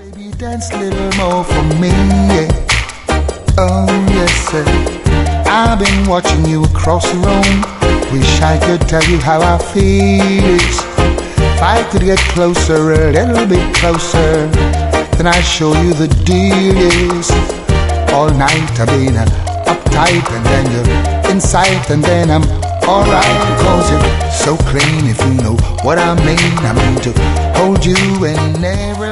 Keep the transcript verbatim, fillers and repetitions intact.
Baby, dance a little more for me, yeah. Oh yes sir, I've been watching you across the room. Wish I could tell you how I feel. If I could get closer, a little bit closer, then I'd show you the deal is. All night I've been uh, uptight, and then you're inside, and then I'm alright. Cause you're so clean, if you know what I mean. I mean to hold you and never